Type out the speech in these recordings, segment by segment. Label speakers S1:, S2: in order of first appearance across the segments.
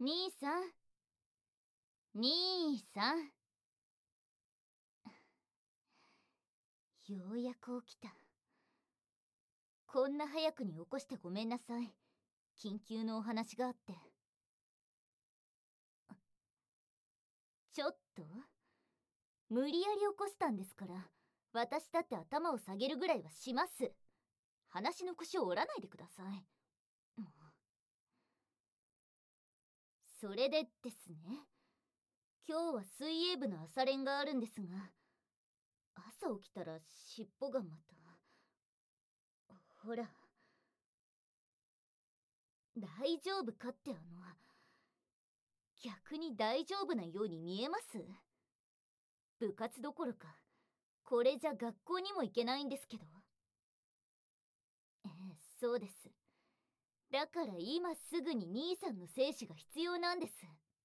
S1: 兄さん、兄さん。ようやく起きた。こんな早くに起こしてごめんなさい。緊急のお話があって。ちょっと無理やり起こしたんですから、私だって頭を下げるぐらいはします。話の腰を折らないでください。それでですね、今日は水泳部の朝練があるんですが、朝起きたら尻尾がまた。ほら、大丈夫かって逆に大丈夫なように見えます？部活どころか、これじゃ学校にも行けないんですけど。ええ、そうです。だから今すぐに兄さんの精子が必要なんです。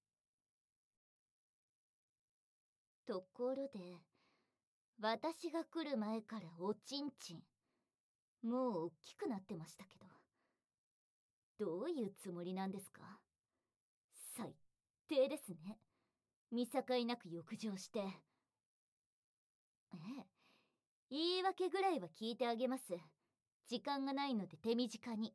S1: ところで、私が来る前からおちんちん、もう大きくなってましたけど、どういうつもりなんですか？最低ですね。見境なく欲情して。ええ、言い訳ぐらいは聞いてあげます。時間がないので手短に。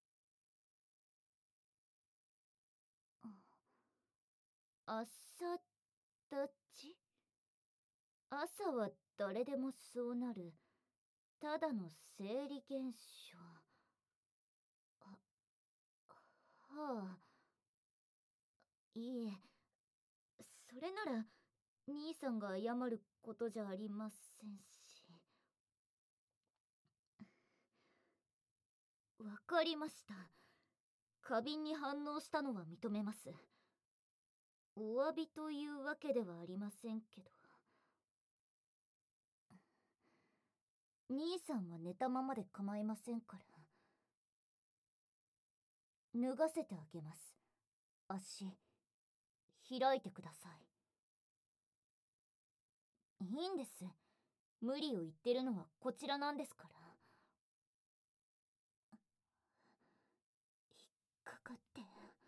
S1: 朝立ち？朝は誰でもそうなる、ただの生理現象。はあ、いいえ、それなら兄さんが謝ることじゃありませんし。わかりました。過敏に反応したのは認めます。お詫びというわけではありませんけど。兄さんは寝たままで構いませんから。脱がせてあげます。足開いてください。いいんです。無理を言ってるのはこちらなんですから。引っかかって。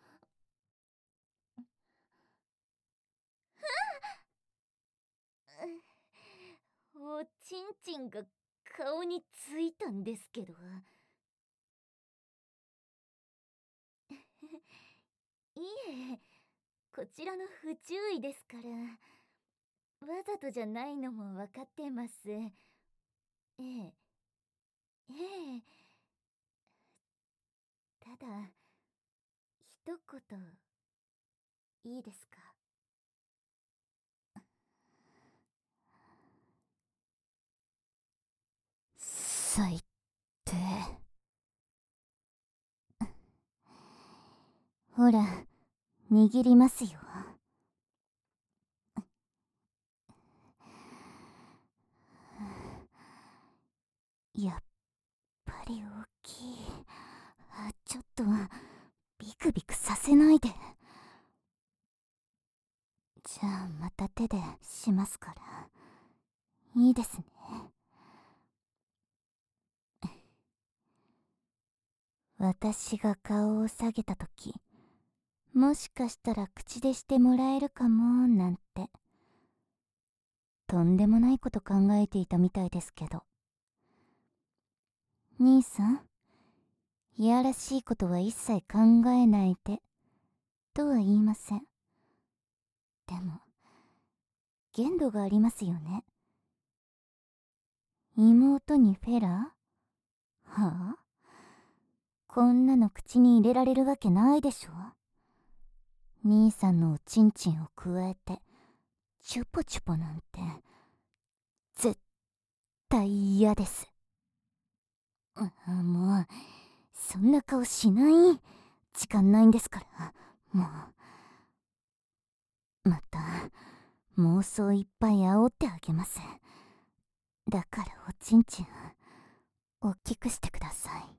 S1: おちんちんが顔についたんですけど。いえ、こちらの不注意ですから。わざとじゃないのも分かってます。ええ、ええ。ただ、一言いいですか？最低。ほら、握りますよ。やっぱり大きい。ちょっとビクビクさせないで。じゃあまた手でしますから。いいですね。私が顔を下げたとき、もしかしたら口でしてもらえるかもなんて、とんでもないこと考えていたみたいですけど。兄さん、いやらしいことは一切考えないでとは言いません。でも限度がありますよね。妹にフェラー？はあ？こんなの口に入れられるわけないでしょ。兄さんのおちんちんをくわえてチュポチュポなんて絶対嫌です。もうそんな顔しない。時間ないんですから。もうまた妄想いっぱい煽ってあげます。だからおちんちん大きくしてください。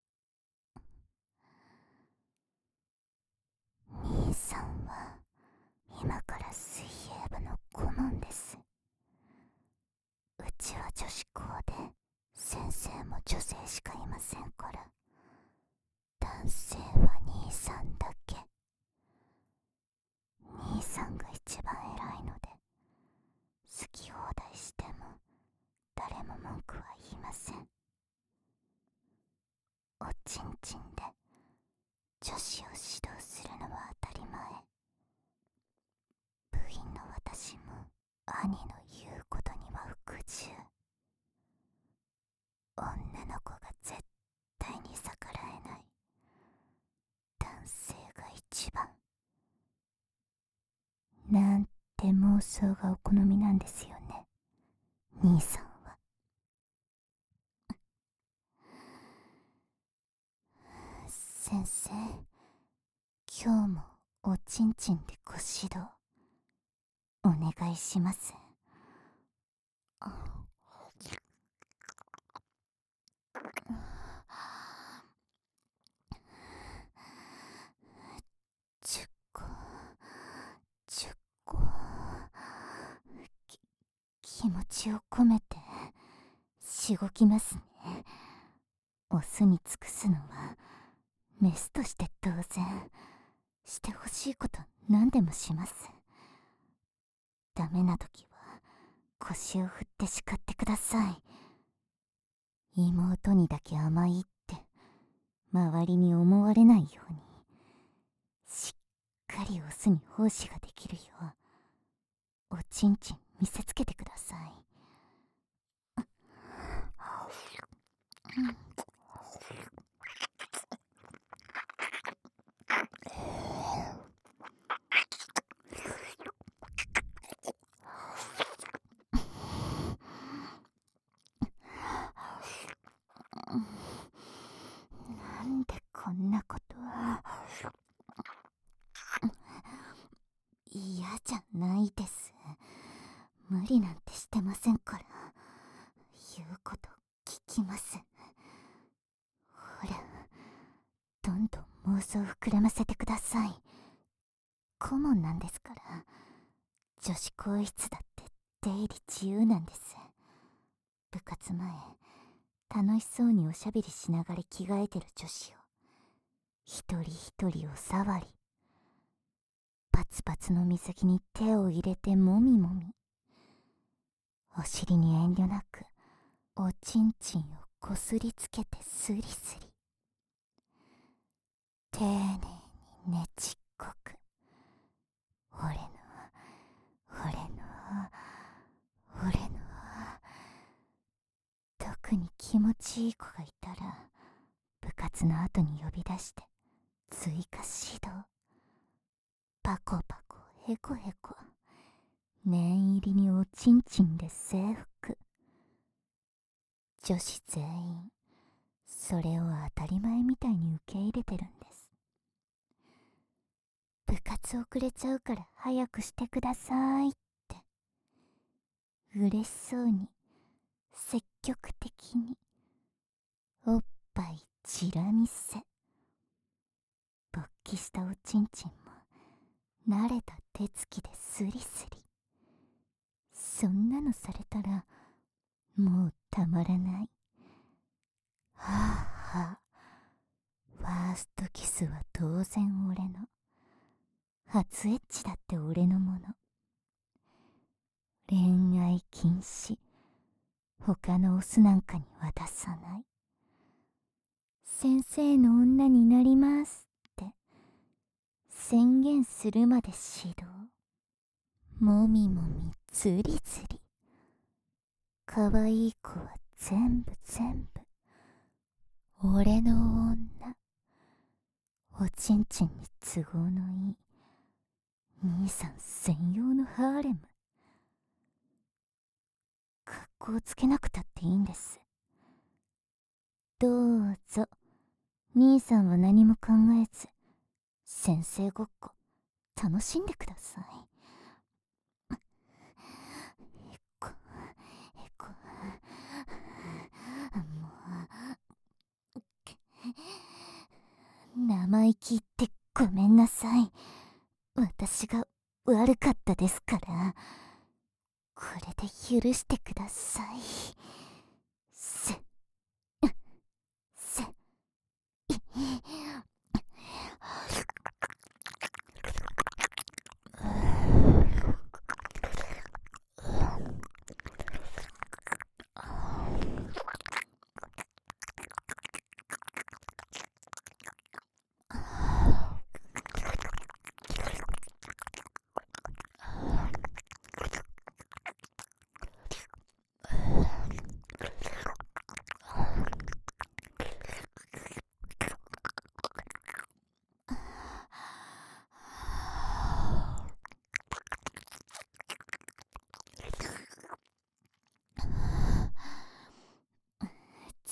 S1: 兄さんは今から水泳部の顧問です。うちは女子校で先生も女性しかいませんから、男性は兄さんだけ。
S2: ちんちんで女子を指導するのは当たり前。部員の私も兄の言うことには服従。女の子が絶対に逆らえない。男性が一番。なんて妄想がお好みなんですよね、兄さんは。先生、今日もおちんちんでご指導お願いします。10個10個、気持ちを込めてしごきますね。オスに尽くすのはメスとして当然。してほしいこと何でもします。ダメな時は腰を振って叱ってください。妹にだけ甘いって周りに思われないように、しっかりオスに奉仕ができるようおちんちん見せつけてください。なんでこんなことは。嫌じゃないです。無理なんてしてませんから。言うこと聞きます。ほら、どんどん妄想膨らませてください。顧問なんですから。女子更衣室だって出入り自由なんです。部活前、楽しそうにおしゃべりしながら着替えてる女子を一人一人おさわり、パツパツの水着に手を入れてもみもみ、お尻に遠慮なくおちんちんをこすりつけてスリスリ、丁寧にねちっこく、俺の特に気持ちいい子がいたら部活の後に呼び出して追加指導。パコパコヘコヘコ、念入りにおちんちんで制服。女子全員それを当たり前みたいに受け入れてるんです。部活遅れちゃうから早くしてくださいって嬉しそうに積極的におっぱいチラ見せ。勃起したおちんちんも慣れた手つきでスリスリ。そんなのされたらもうたまらない。はあはあ、ファーストキスは当然俺の。初エッチだって俺のもの。恋愛禁止。他のオスなんかに渡さない。先生の女になりますって宣言するまで指導。もみもみずりずり。かわいい子は全部俺の女。おちんちんに都合のいい兄さん専用のハーレム。格好つけなくたっていいんです。どうぞ、兄さんは何も考えず先生ごっこ楽しんでください。へこへこ、もう生意気言ってごめんなさい。私が悪かったですから。これで許してください。せ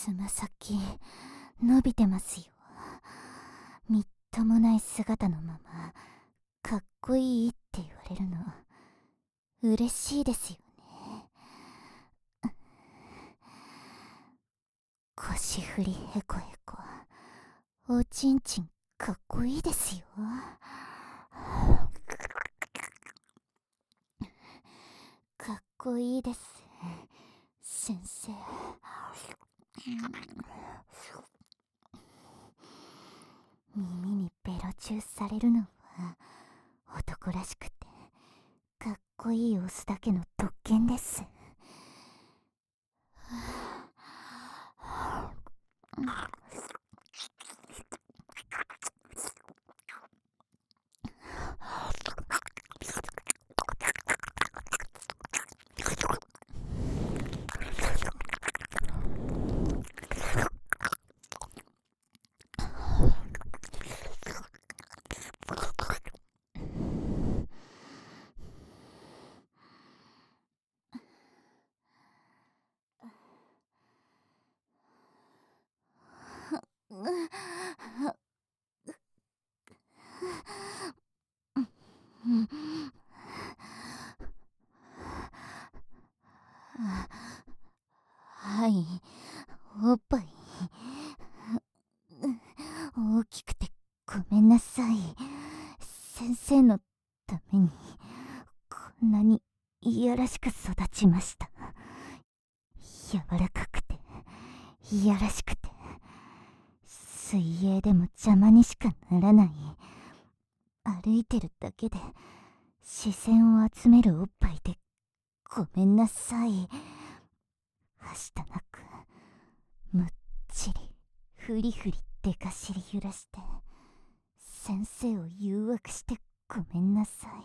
S2: つま先伸びてますよ。みっともない姿のままかっこいいって言われるの嬉しいですよね。腰振りへこへこ、おちんちんかっこいいですよ。かっこいいです先生。耳にベロチューされるのは男らしくてかっこいいオスだけの特権です。はい、おっぱい大きくてごめんなさい。先生のためにこんなにいやらしく育ちました。柔らかくていやらしくて水泳でも邪魔にしかならない、歩いてるだけで視線を集めるおっぱいでごめんなさい。はしたなくむっちりフリフリでかしり揺らして先生を誘惑してごめんなさい。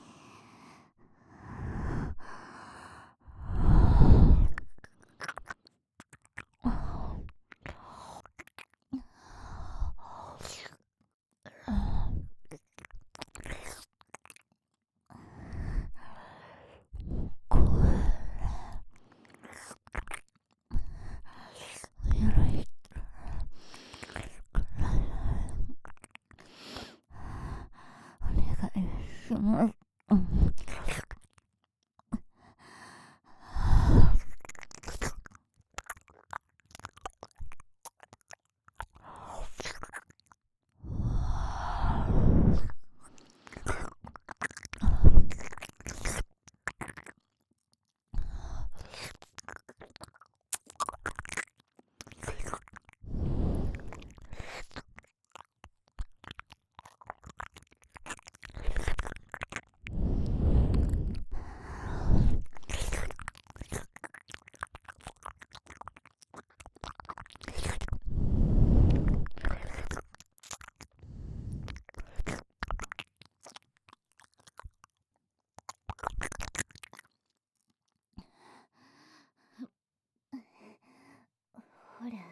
S2: ほら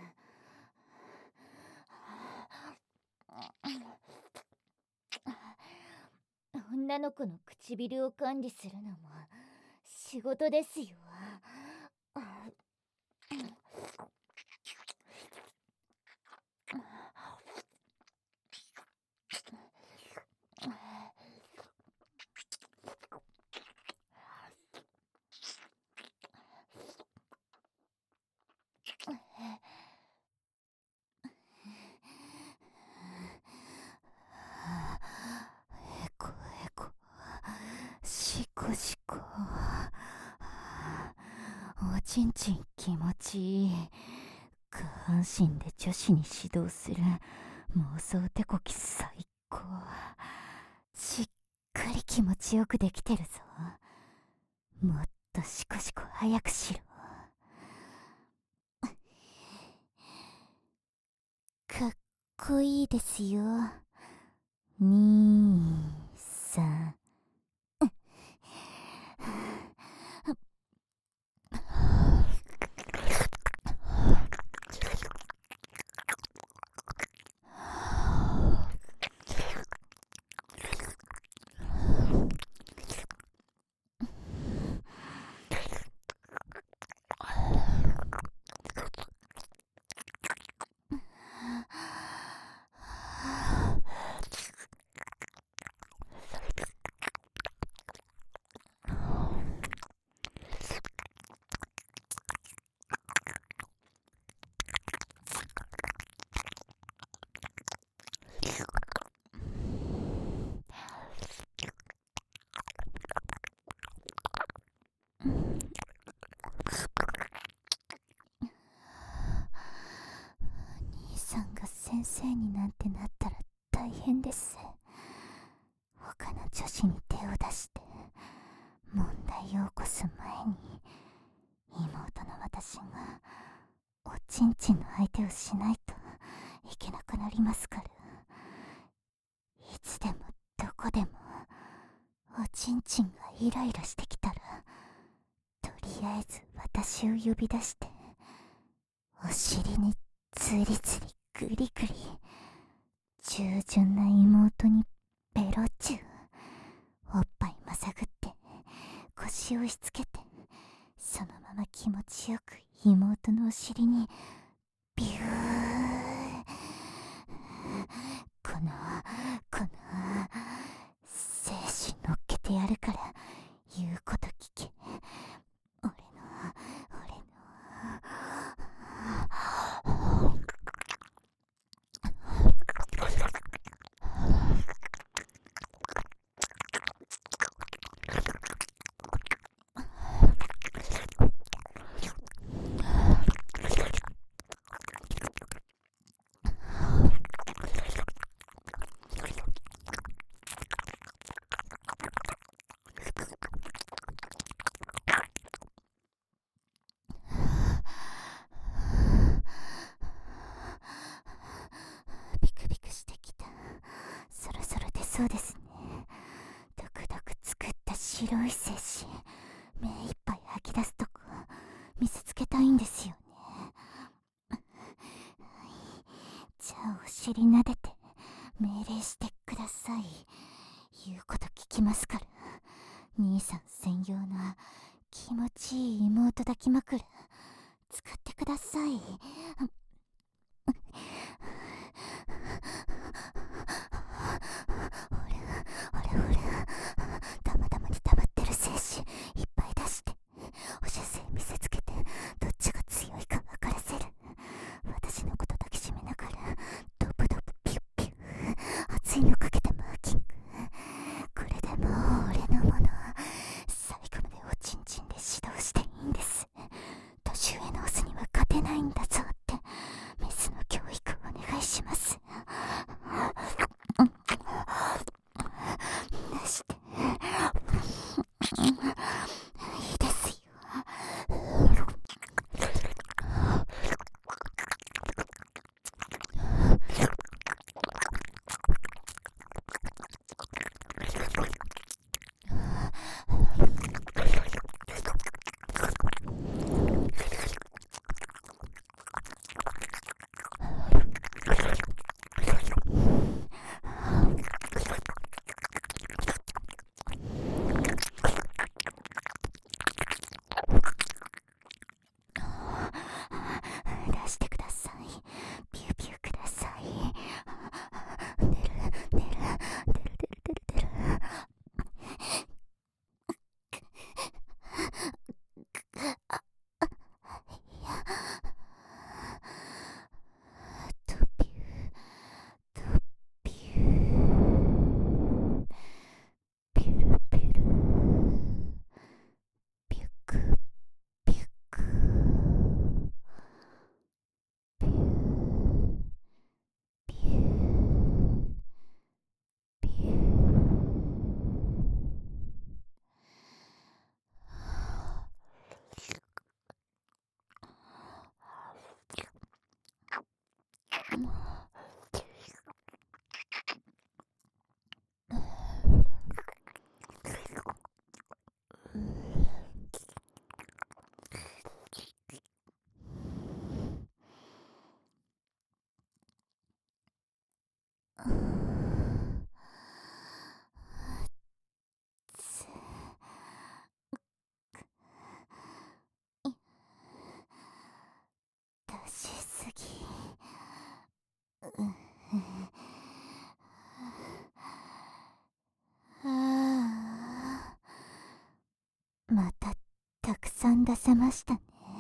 S2: 女の子の唇を管理するのも仕事ですよ。へこへこしこしこ、おちんちん気持ちいい。下半身で女子に指導する妄想手こき最高。しっかり気持ちよくできてるぞ。もっとシコシコ早くしろ。かっこいいですよ。2、3。 先生になんてなったら大変です。他の女子に手を出して問題を起こす前に妹の私がおちんちんの相手をしないといけなくなりますから。いつでもどこでもおちんちんがイライラしてきたらとりあえず私を呼び出してお尻につりつりグリグリ、従順な妹にベロチュー、おっぱいまさぐって腰を押し付けて、そのまま気持ちよく妹のお尻にビュー。この精子乗っけてやるから言うこと聞け。俺のビクビクしてきた。そろそろ出そうですね。ドクドク作った白い精子、目いっぱい吐き出すとこ見せつけたいんですよね。じゃあお尻撫でて命令してください。言うこと聞きますから。兄さん専用の気持ちいい妹抱き枕使ってください。ほらたまたまに溜まってる精子いっぱい出してお射精見せつけて、どっちが強いか分からせる。私のこと抱きしめながらドブドブピュッピュッ、熱いのかけたマーキング。これでもう俺のもの。最後までおちんちんで指導していいんです。年上のオスには勝てないんだぞってメスの教育お願いします。出していいですよ。出してください。ピューピューください。出る。ドピュードピュー、ピュルピュル、ピュクピュク、ピューピューピュー。出しすぎ。またたくさん出せましたね。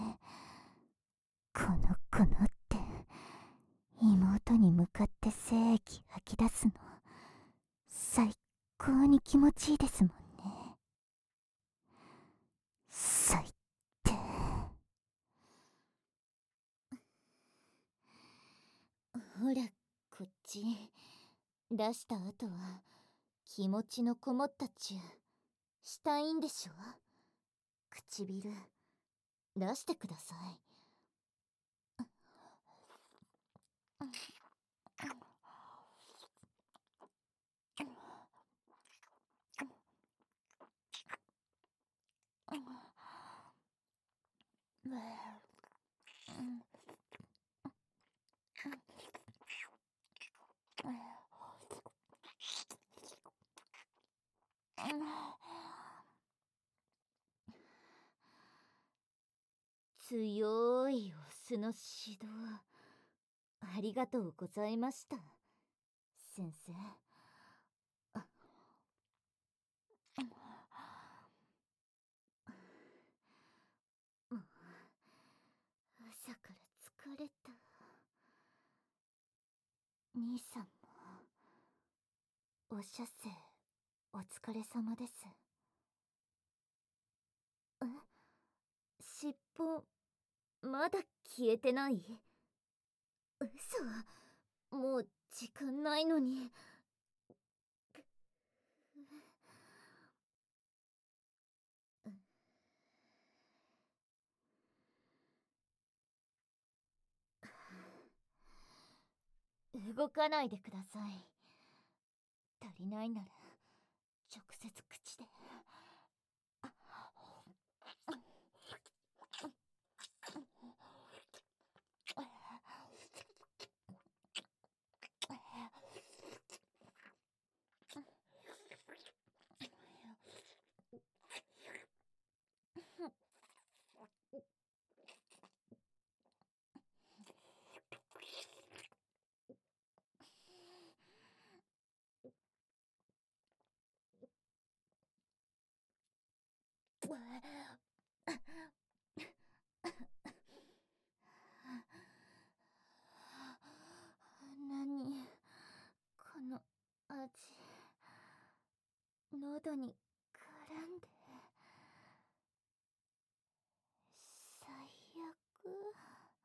S2: このって妹に向かって精液吐き出すの最高に気持ちいいですもんね。最低。
S1: ほら口出した後は気持ちのこもったチューしたいんでしょ。唇出してください。強いオスの指導ありがとうございました、先生。もう朝から疲れた。兄さんもお射精お疲れ様です。尻尾まだ消えてない？嘘、もう時間ないのに。動かないでください。足りないなら直接口で。何この味、喉に絡んで最悪。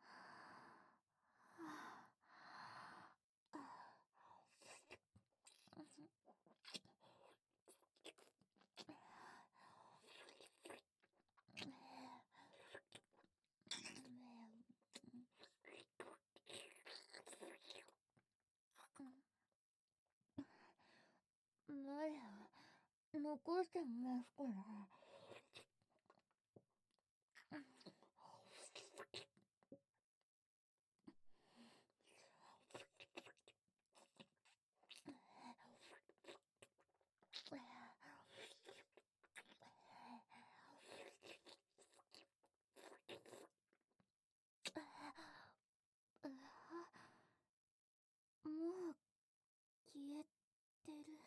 S1: まだ残してますから。もう消えてる。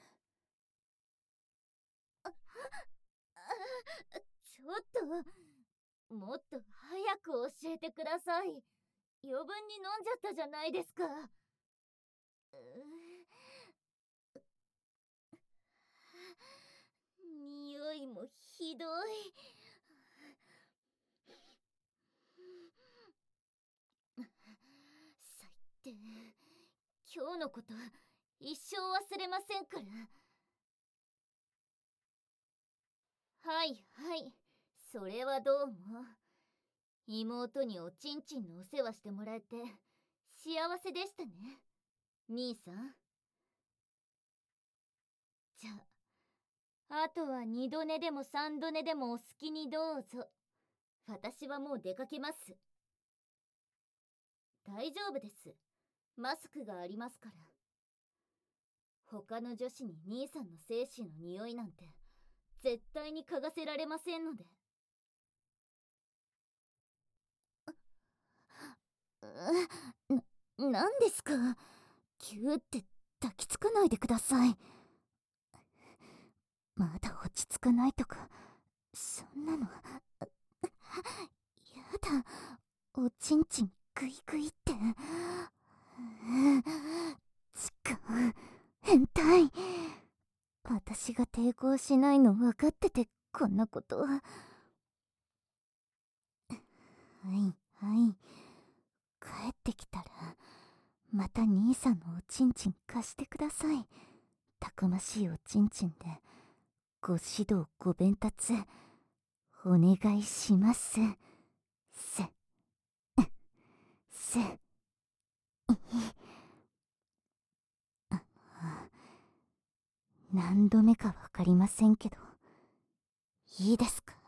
S1: ちょっともっと早く教えてください。余分に飲んじゃったじゃないですか。匂いもひどい。最低。今日のこと一生忘れませんから。はいはい、それはどうも。妹におちんちんのお世話してもらえて幸せでしたね、兄さん。じゃあ、あとは二度寝でも三度寝でもお好きにどうぞ。私はもう出かけます。大丈夫です。マスクがありますから。他の女子に兄さんの精子の匂いなんて絶対に嗅がせられませんので。なんですか？キューって抱きつかないでください。まだ落ち着かないとか、そんなの。やだ、おちんちんグイグイって。ちか、変態。私が抵抗しないの分かっててこんなことは。はいはい、帰ってきたら
S2: また兄さんのおちんちん貸してください。たくましいおちんちんでご指導ご鞭達お願いします。何度目かわかりませんけど、いいですか？